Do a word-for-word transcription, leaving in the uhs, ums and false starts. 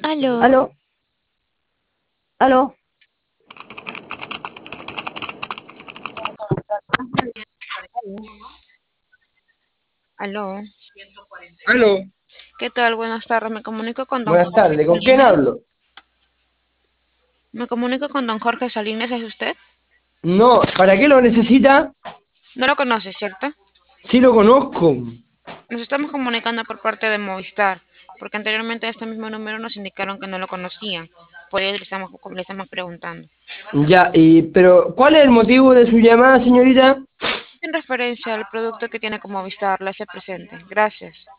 Aló, Aló, aló. aló. Aló, ¿Qué tal? Buenas tardes. Me comunico con don buenas Jorge tardes. ¿Con quién Salinas. hablo? Me comunico con don Jorge Salinas, ¿es usted? No, ¿para qué lo necesita? No lo conoce, ¿cierto? Sí lo conozco. Nos estamos comunicando por parte de Movistar, porque anteriormente a este mismo número nos indicaron que no lo conocían. Por ello le estamos, le estamos preguntando. Ya, y, pero ¿cuál es el motivo de su llamada, señorita? En referencia al producto que tiene con Movistar, le hace presente. Gracias.